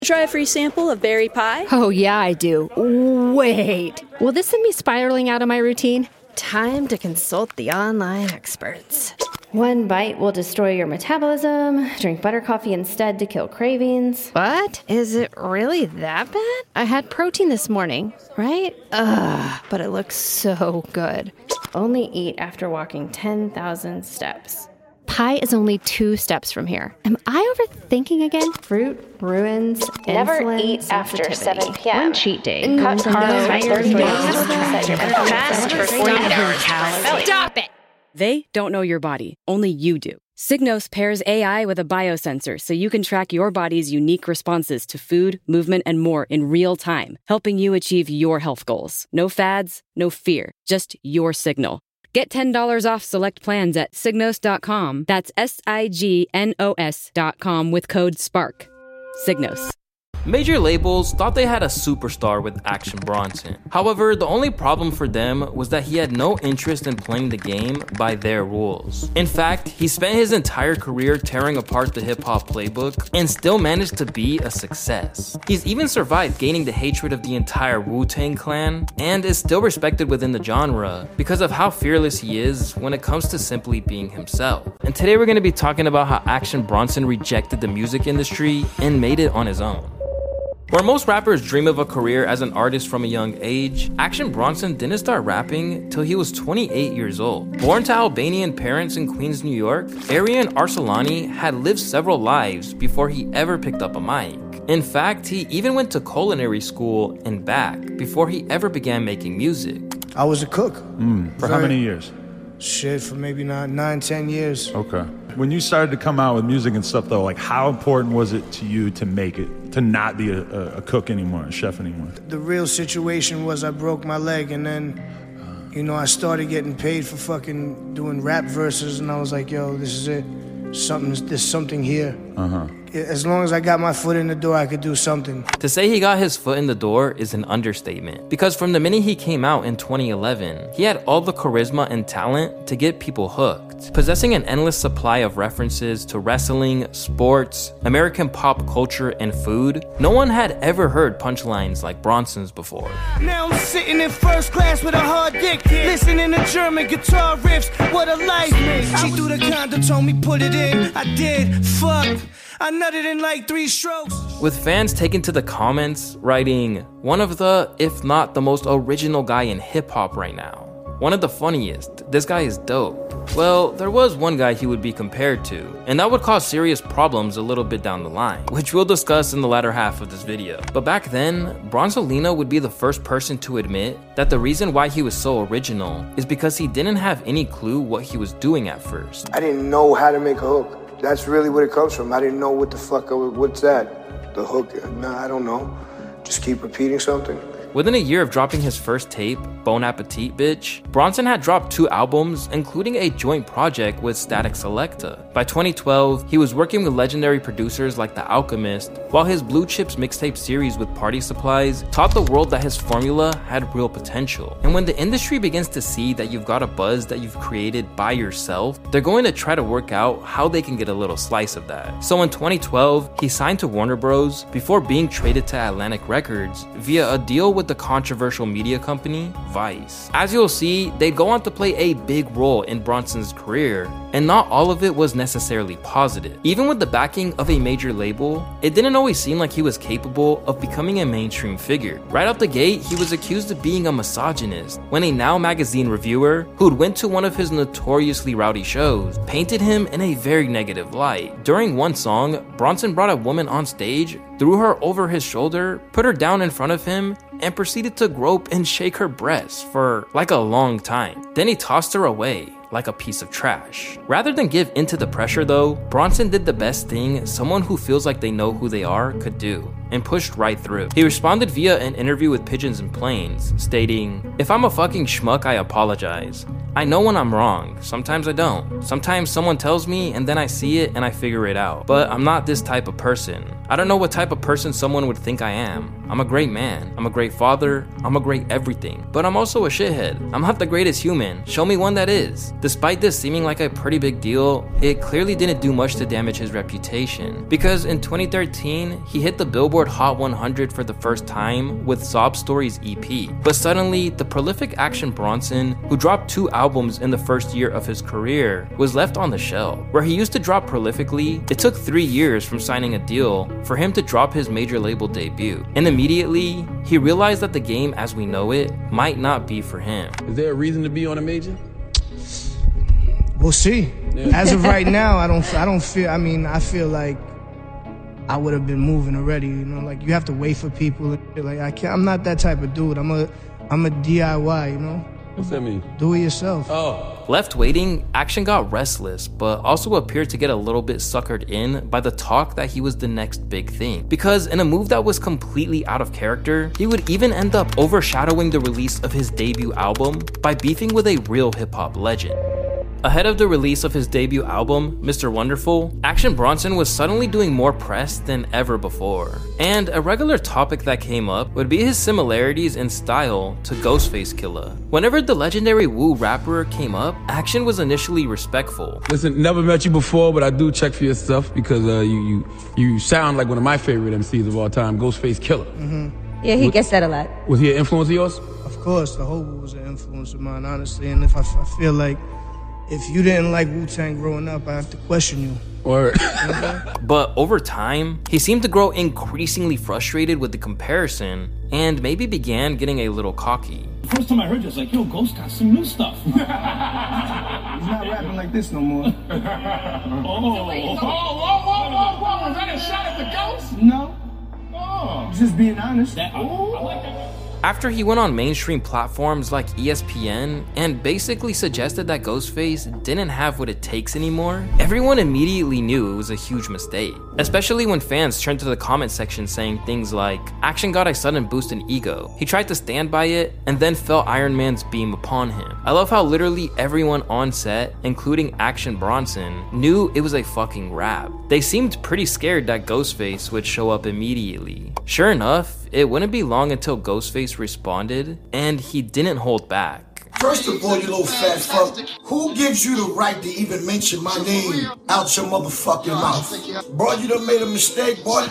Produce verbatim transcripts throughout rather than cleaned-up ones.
Try a free sample of berry pie? Oh, yeah, I do. Wait. Will this send me spiraling out of my routine? Time to consult the online experts. One bite will destroy your metabolism. Drink butter coffee instead to kill cravings. What? Is it really that bad? I had protein this morning, right? Ugh, but it looks so good. Only eat after walking ten thousand steps. Pie is only two steps from here. Am I overthinking again? Fruit ruins Never insulin eat after seven p.m. One cheat day. Cut Mm, carbs no. by thirty No. days. Fast for forty-eight hours. Stop it! They don't know your body, only you do. Signos pairs A I with a biosensor so you can track your body's unique responses to food, movement, and more in real time, helping you achieve your health goals. No fads, no fear, just your signal. Get ten dollars off select plans at signos dot com. That's S I G N O S dot com with code SPARK. Signos. Major labels thought they had a superstar with Action Bronson. However, the only problem for them was that he had no interest in playing the game by their rules. In fact, he spent his entire career tearing apart the hip-hop playbook and still managed to be a success. He's even survived gaining the hatred of the entire Wu-Tang Clan and is still respected within the genre because of how fearless he is when it comes to simply being himself. And today we're going to be talking about how Action Bronson rejected the music industry and made it on his own. Where most rappers dream of a career as an artist from a young age, Action Bronson didn't start rapping till he was twenty-eight years old. Born to Albanian parents in Queens, New York, Arian Arsalani had lived several lives before he ever picked up a mic. In fact, he even went to culinary school and back before he ever began making music. I was a cook. Mm, for Very, how many years? Shit, for maybe nine, nine, ten years. Okay. When you started to come out with music and stuff, though, like how important was it to you to make it, to not be a, a, a cook anymore, a chef anymore? The real situation was I broke my leg, and then, you know, I started getting paid for fucking doing rap verses, and I was like, yo, this is it. Something's, there's something here. Uh-huh. As long as I got my foot in the door, I could do something. To say he got his foot in the door is an understatement, because from the minute he came out in twenty eleven, he had all the charisma and talent to get people hooked. Possessing an endless supply of references to wrestling, sports, American pop culture, and food, no one had ever heard punchlines like Bronson's before. Now I'm sitting in first class with a hard dick, listening to German guitar riffs. What a life! She threw the condom, told me put it in. I did. Fuck. I nutted in like three strokes. With fans taking to the comments, writing, one of the, if not the most original guy in hip-hop right now. One of the funniest. This guy is dope. Well, there was one guy he would be compared to, and that would cause serious problems a little bit down the line, which we'll discuss in the latter half of this video. But back then, Bronsolino would be the first person to admit that the reason why he was so original is because he didn't have any clue what he was doing at first. I didn't know how to make a hook. That's really what it comes from. I didn't know what the fuck, I was, what's that? The hook? Nah, I don't know. Just keep repeating something. Within a year of dropping his first tape, Bon Appetit Bitch, Bronson had dropped two albums, including a joint project with Static Selecta. By twenty twelve, he was working with legendary producers like The Alchemist, while his Blue Chips mixtape series with Party Supplies taught the world that his formula had real potential. And when the industry begins to see that you've got a buzz that you've created by yourself, they're going to try to work out how they can get a little slice of that. So in twenty twelve, he signed to Warner Bros. Before being traded to Atlantic Records via a deal with the controversial media company, Vice. As you'll see, they'd go on to play a big role in Bronson's career, and not all of it was necessarily positive. Even with the backing of a major label, it didn't always seem like he was capable of becoming a mainstream figure. Right out the gate, he was accused of being a misogynist when a Now magazine reviewer, who'd went to one of his notoriously rowdy shows, painted him in a very negative light. During one song, Bronson brought a woman on stage, threw her over his shoulder, put her down in front of him, and proceeded to grope and shake her breasts for like a long time. Then he tossed her away like a piece of trash. Rather than give into the pressure though, Bronson did the best thing someone who feels like they know who they are could do, and pushed right through. He responded via an interview with Pigeons and Planes, stating, "If I'm a fucking schmuck, I apologize. I know when I'm wrong, sometimes I don't. Sometimes someone tells me and then I see it and I figure it out. But I'm not this type of person. I don't know what type of person someone would think I am. I'm a great man, I'm a great father, I'm a great everything. But I'm also a shithead. I'm not the greatest human. Show me one that is." Despite this seeming like a pretty big deal, it clearly didn't do much to damage his reputation. Because in twenty thirteen, he hit the Billboard Billboard Hot one hundred for the first time with Sob Stories E P. But suddenly, the prolific Action Bronson, who dropped two albums in the first year of his career, was left on the shelf. Where he used to drop prolifically, it took three years from signing a deal for him to drop his major label debut. And immediately, he realized that the game as we know it might not be for him. Is there a reason to be on a major? We'll see. Yeah. As of right now, I don't I don't feel, I mean, I feel like I would have been moving already, you know, like you have to wait for people. Like I can't, I'm not that type of dude. I'm a, I'm a D I Y, you know? What's that mean? Do it yourself. Oh. Left waiting, Action got restless, but also appeared to get a little bit suckered in by the talk that he was the next big thing. Because in a move that was completely out of character, he would even end up overshadowing the release of his debut album by beefing with a real hip-hop legend. Ahead of the release of his debut album, Mister Wonderful, Action Bronson was suddenly doing more press than ever before. And a regular topic that came up would be his similarities in style to Ghostface Killah. Whenever the legendary Wu rapper came up, Action was initially respectful. Listen, never met you before, but I do check for your stuff because uh, you, you you sound like one of my favorite M Cs of all time, Ghostface Killah. Mm-hmm. Yeah, he was, gets that a lot. Was he an influence of yours? Of course, the whole Wu was an influence of mine, honestly. And if I, I feel like if you didn't like Wu-Tang growing up, I have to question you. Or But over time, he seemed to grow increasingly frustrated with the comparison and maybe began getting a little cocky. The first time I heard you, I was like, yo, Ghost got some new stuff. He's not rapping like this no more. oh, oh, whoa, whoa, whoa, whoa, was that a shot at the Ghost? No. Oh. Just being honest. That, I, I like that. After he went on mainstream platforms like E S P N and basically suggested that Ghostface didn't have what it takes anymore, everyone immediately knew it was a huge mistake. Especially when fans turned to the comment section saying things like, Action got a sudden boost in ego, he tried to stand by it, and then felt Iron Man's beam upon him. I love how literally everyone on set, including Action Bronson, knew it was a fucking rap. They seemed pretty scared that Ghostface would show up immediately. Sure enough, it wouldn't be long until Ghostface responded, and he didn't hold back. First of all, you little fat fuck, who gives you the right to even mention my name out your motherfucking mouth? Boy, you done made a mistake, boy.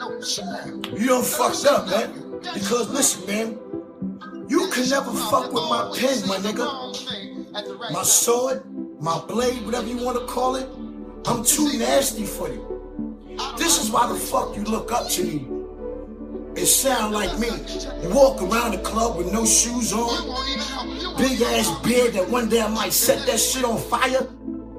You done fucked up, man. Because listen, man, you can never fuck with my pen, my nigga. My sword, my blade, whatever you want to call it, I'm too nasty for you. This is why the fuck you look up to me. It sound like me. You walk around the club with no shoes on, big ass beard that one day I might set that shit on fire.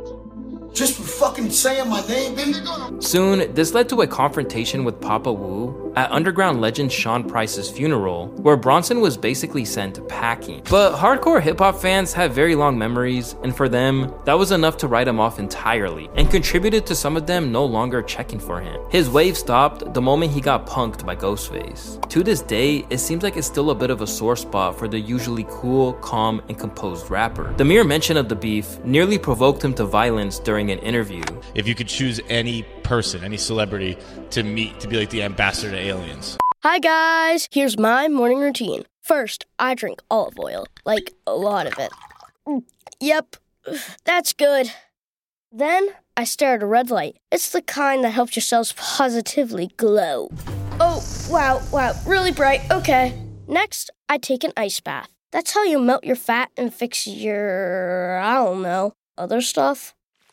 Just for fucking saying my name, baby. Soon, this led to a confrontation with Papa Wu at underground legend Sean Price's funeral, where Bronson was basically sent packing. But hardcore hip-hop fans have very long memories, and for them, that was enough to write him off entirely, and contributed to some of them no longer checking for him. His wave stopped the moment he got punked by Ghostface. To this day, it seems like it's still a bit of a sore spot for the usually cool, calm, and composed rapper. The mere mention of the beef nearly provoked him to violence during an interview. If you could choose any person, any celebrity to meet to be like the ambassador to aliens. Hi guys, here's my morning routine. First, I drink olive oil, like a lot of it. Yep, that's good. Then, I stare at a red light. It's the kind that helps your cells positively glow. Oh, wow, wow, really bright, okay. Next, I take an ice bath. That's how you melt your fat and fix your, I don't know, other stuff.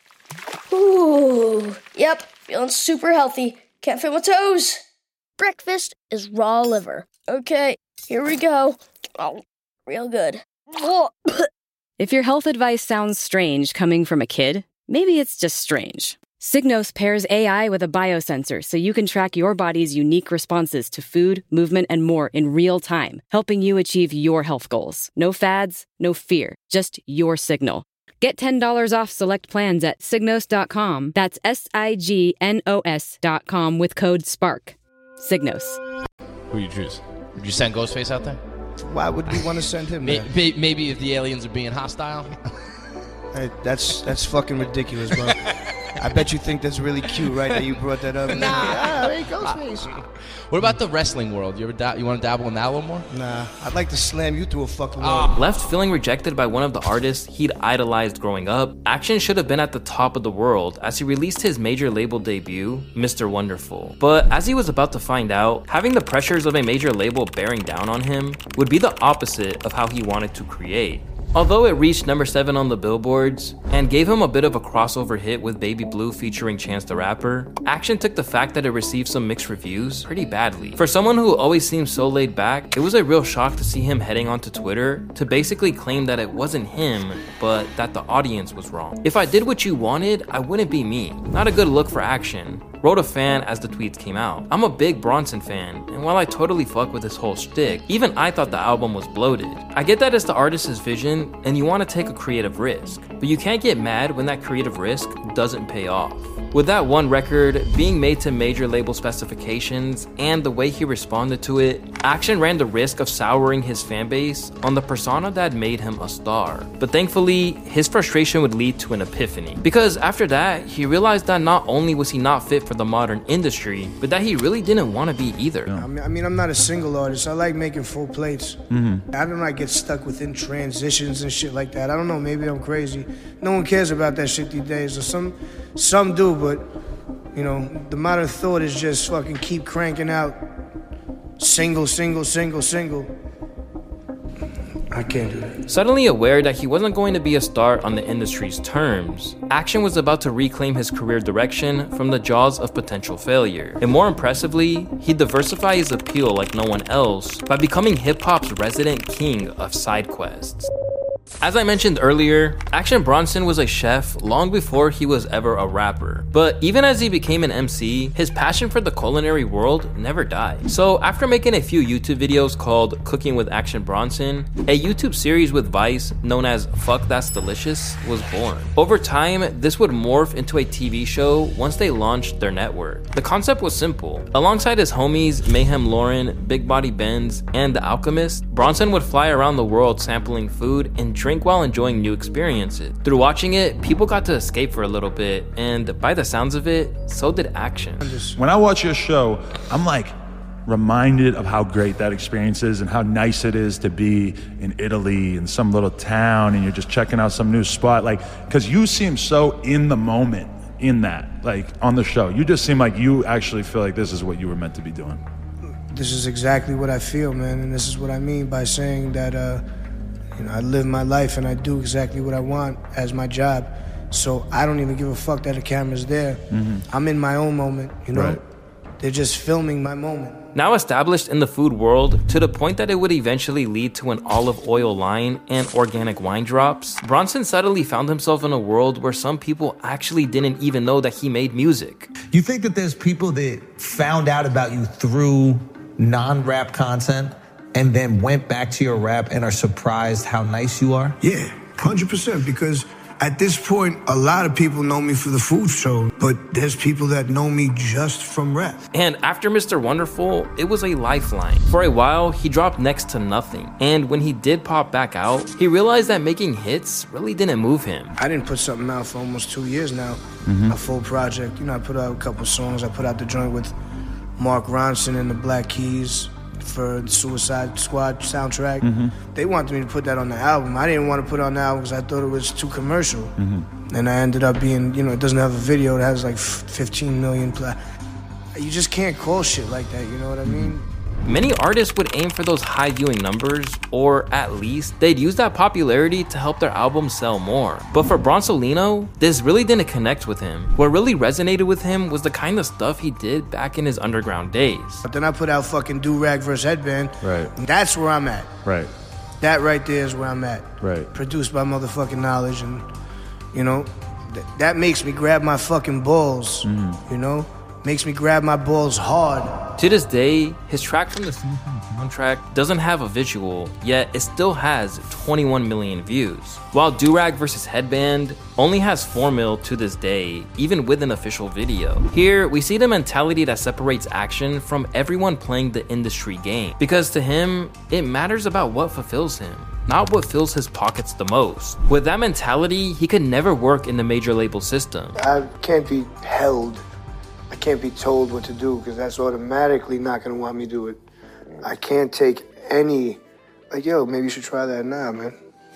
Ooh, yep, feeling super healthy. Can't feel my toes. Breakfast is raw liver. Okay, here we go. Oh, real good. If your health advice sounds strange coming from a kid, maybe it's just strange. Signos pairs A I with a biosensor so you can track your body's unique responses to food, movement, and more in real time, helping you achieve your health goals. No fads, no fear, just your signal. Get ten dollars off select plans at signos dot com. That's S I G N O S dot com with code SPARK. Signos. Who you choose? Would you send Ghostface out there? Why would we want to send him there? Maybe, maybe if the aliens are being hostile. Hey, that's that's fucking ridiculous, bro. I bet you think that's really cute, right? That you brought that up. Nah, ah, there you go, Space. What about the wrestling world? You ever da- you want to dabble in that a little more? Nah, I'd like to slam you through a fucking wall. Uh, left feeling rejected by one of the artists he'd idolized growing up, Action should have been at the top of the world as he released his major label debut, Mister Wonderful. But as he was about to find out, having the pressures of a major label bearing down on him would be the opposite of how he wanted to create. Although it reached number seven on the billboards and gave him a bit of a crossover hit with Baby Blue featuring Chance the Rapper, Action took the fact that it received some mixed reviews pretty badly. For someone who always seems so laid back, it was a real shock to see him heading onto Twitter to basically claim that it wasn't him, but that the audience was wrong. "If I did what you wanted, I wouldn't be me. Not a good look for Action," wrote a fan as the tweets came out. "I'm a big Bronson fan, and while I totally fuck with his whole shtick, even I thought the album was bloated. I get that it's the artist's vision, and you want to take a creative risk, but you can't get mad when that creative risk doesn't pay off." With that one record being made to major label specifications and the way he responded to it, Action ran the risk of souring his fanbase on the persona that made him a star. But thankfully, his frustration would lead to an epiphany, because after that, he realized that not only was he not fit for the modern industry, but that he really didn't want to be either. I mean, I mean, I'm not a single artist. I like making full plates. Mm-hmm. I don't like get stuck within transitions and shit like that. I don't know, maybe I'm crazy. No one cares about that shit these days, or some, some do, but, you know, the modern thought is just fucking keep cranking out single, single, single, single. I can't do that. Suddenly aware that he wasn't going to be a star on the industry's terms, Action was about to reclaim his career direction from the jaws of potential failure. And more impressively, he diversified his appeal like no one else by becoming hip-hop's resident king of side quests. As I mentioned earlier, Action Bronson was a chef long before he was ever a rapper. But even as he became an M C, his passion for the culinary world never died. So after making a few YouTube videos called Cooking with Action Bronson, a YouTube series with Vice known as Fuck That's Delicious was born. Over time, this would morph into a T V show once they launched their network. The concept was simple. Alongside his homies Mayhem Lauren, Big Body Benz, and The Alchemist, Bronson would fly around the world sampling food and drink while enjoying new experiences. Through watching it, people got to escape for a little bit, and by the sounds of it, so did Action. When I watch your show, I'm like reminded of how great that experience is and how nice it is to be in Italy in some little town and you're just checking out some new spot. Like, because you seem so in the moment in that, like on the show. You just seem like you actually feel like this is what you were meant to be doing. This is exactly what I feel, man, and this is what I mean by saying that, uh, you know, I live my life and I do exactly what I want as my job. So I don't even give a fuck that the camera's there. Mm-hmm. I'm in my own moment, you know? Right. They're just filming my moment. Now established in the food world to the point that it would eventually lead to an olive oil line and organic wine drops, Bronson suddenly found himself in a world where some people actually didn't even know that he made music. You think that there's people that found out about you through non-rap content and then went back to your rap and are surprised how nice you are? Yeah, one hundred percent, because at this point, a lot of people know me for the food show, but there's people that know me just from rap. And after Mister Wonderful, it was a lifeline. For a while, he dropped next to nothing. And when he did pop back out, he realized that making hits really didn't move him. I didn't put something out for almost two years now, mm-hmm. a full project. You know, I put out a couple songs. I put out the joint with Mark Ronson and the Black Keys for the Suicide Squad soundtrack. Mm-hmm. They wanted me to put that on the album. I didn't want to put it on the album because I thought it was too commercial. Mm-hmm. And I ended up being, you know, it doesn't have a video. It has like fifteen million play. You just can't call shit like that, you know what I mean? Many artists would aim for those high viewing numbers, or at least they'd use that popularity to help their album sell more. But for Bronsolino, this really didn't connect with him. What really resonated with him was the kind of stuff he did back in his underground days. But then I put out fucking Do-Rag versus Headband. Right. And that's where I'm at. Right. That right there is where I'm at. Right. Produced by motherfucking Knowledge, and, you know, th- that makes me grab my fucking balls, mm. you know? Makes me grab my balls hard. To this day, his track from the soundtrack doesn't have a visual, yet it still has twenty-one million views. While Do-Rag versus Headband only has four mil to this day, even with an official video. Here, we see the mentality that separates Action from everyone playing the industry game. Because to him, it matters about what fulfills him. not what fills his pockets the most. With that mentality, he could never work in the major label system. I can't be held. I can't be told what to do because that's automatically not going to want me to do it. I can't take any, like, yo, maybe you should try that now, man.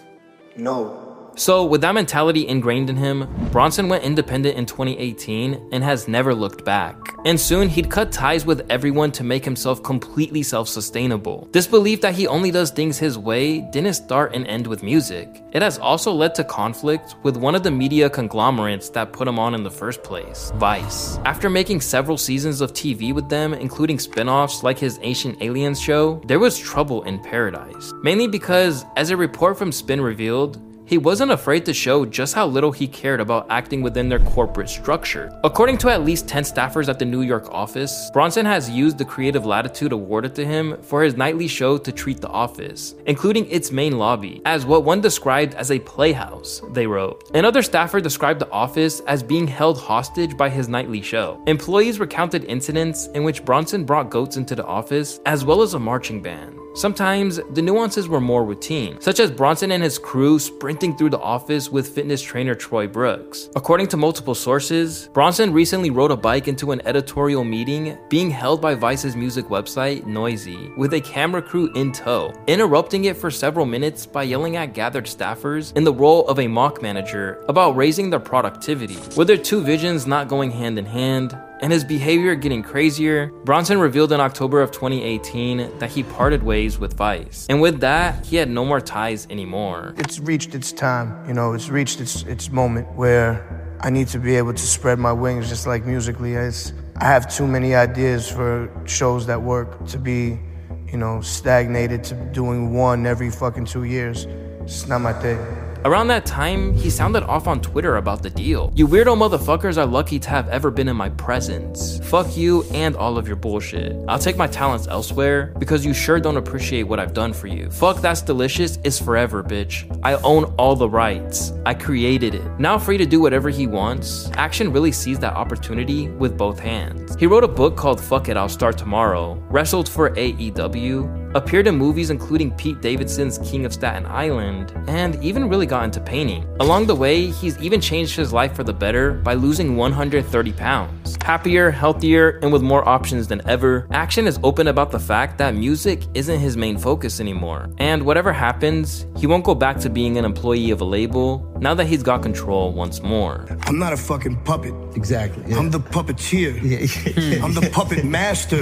No. So with that mentality ingrained in him, Bronson went independent in twenty eighteen and has never looked back. And soon he'd cut ties with everyone to make himself completely self-sustainable. This belief that he only does things his way didn't start and end with music. It has also led to conflict with one of the media conglomerates that put him on in the first place, Vice. After making several seasons of T V with them, including spin-offs like his Ancient Aliens show, there was trouble in paradise. Mainly because, as a report from Spin revealed, he wasn't afraid to show just how little he cared about acting within their corporate structure. According to at least ten staffers at the New York office, Bronson has used the creative latitude awarded to him for his nightly show to treat the office, including its main lobby, as what one described as a playhouse, they wrote. Another staffer described the office as being held hostage by his nightly show. Employees recounted incidents in which Bronson brought goats into the office, as well as a marching band. Sometimes, the nuances were more routine, such as Bronson and his crew sprinting through the office with fitness trainer Troy Brooks. According to multiple sources, Bronson recently rode a bike into an editorial meeting being held by Vice's music website, Noisy, with a camera crew in tow, interrupting it for several minutes by yelling at gathered staffers in the role of a mock manager about raising their productivity. With their two visions not going hand in hand, and his behavior getting crazier, Bronson revealed in October of twenty eighteen that he parted ways with Vice. And with that, he had no more ties anymore. It's reached its time, you know, it's reached its its moment where I need to be able to spread my wings just like musically. It's, I have too many ideas for shows that work to be, you know, stagnated to doing one every fucking two years. It's not my thing. Around that time, he sounded off on Twitter about the deal. You weirdo motherfuckers are lucky to have ever been in my presence. Fuck you and all of your bullshit. I'll take my talents elsewhere because you sure don't appreciate what I've done for you. Fuck That's Delicious is forever, bitch. I own all the rights. I created it. Now free to do whatever he wants, Action really seized that opportunity with both hands. He wrote a book called Fuck It, I'll Start Tomorrow, wrestled for A E W, appeared in movies including Pete Davidson's King of Staten Island, and even really got into painting. Along the way, he's even changed his life for the better by losing one hundred thirty pounds. Happier, healthier, and with more options than ever, Action is open about the fact that music isn't his main focus anymore. And whatever happens, he won't go back to being an employee of a label now that he's got control once more. I'm not a fucking puppet. Exactly. Yeah. I'm the puppeteer. Yeah. I'm the puppet master.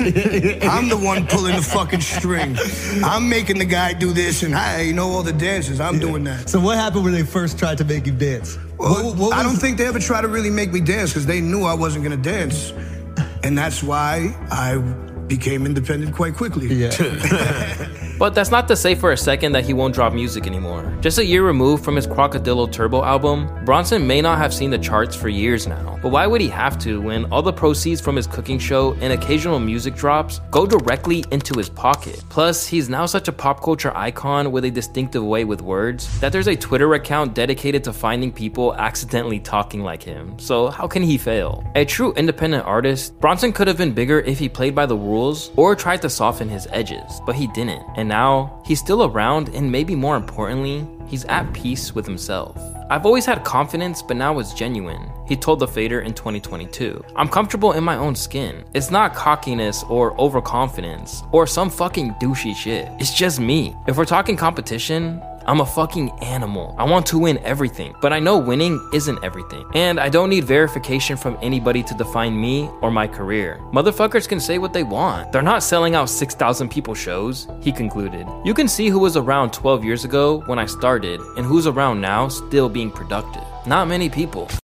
I'm the one pulling the fucking string. I'm making the guy do this, and I, you know, all the dances. I'm yeah. doing that. So what happened when they first tried to make you dance? Well, what, what I don't think they ever tried to really make me dance because they knew I wasn't gonna dance, and that's why I became independent quite quickly. Yeah. But that's not to say for a second that he won't drop music anymore. Just a year removed from his Crocodilo Turbo album, Bronson may not have seen the charts for years now. But why would he have to when all the proceeds from his cooking show and occasional music drops go directly into his pocket? Plus, he's now such a pop culture icon with a distinctive way with words that there's a Twitter account dedicated to finding people accidentally talking like him. So how can he fail? A true independent artist, Bronson could have been bigger if he played by the rules or tried to soften his edges, but he didn't. And now, he's still around, and maybe more importantly, he's at peace with himself. I've always had confidence, but now it's genuine, he told The Fader in twenty twenty-two. I'm comfortable in my own skin. It's not cockiness or overconfidence or some fucking douchey shit. It's just me. If we're talking competition, I'm a fucking animal. I want to win everything, but I know winning isn't everything. And I don't need verification from anybody to define me or my career. Motherfuckers can say what they want. They're not selling out six thousand people shows, he concluded. You can see who was around twelve years ago when I started and who's around now still being productive. Not many people.